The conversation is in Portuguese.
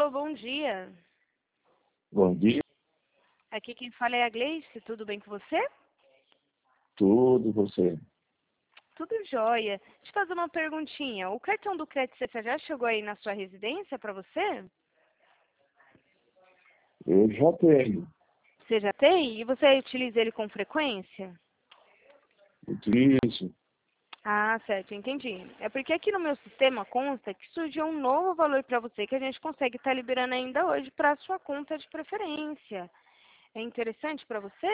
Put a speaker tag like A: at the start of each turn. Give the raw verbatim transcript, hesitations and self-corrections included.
A: Alô, bom dia.
B: Bom dia,
A: Aqui quem fala é a Gleice, tudo bem com você?
B: tudo você.
A: Tudo jóia. Deixa eu fazer uma perguntinha. O cartão do crédito você já chegou aí na sua residência para você?
B: Eu já tenho,
A: Você já tem? E você utiliza ele com frequência?
B: utilizo.
A: Ah, certo, entendi. É porque aqui no meu sistema consta que surgiu um novo valor para você que a gente consegue estar liberando ainda hoje para a sua conta de preferência. É interessante para você?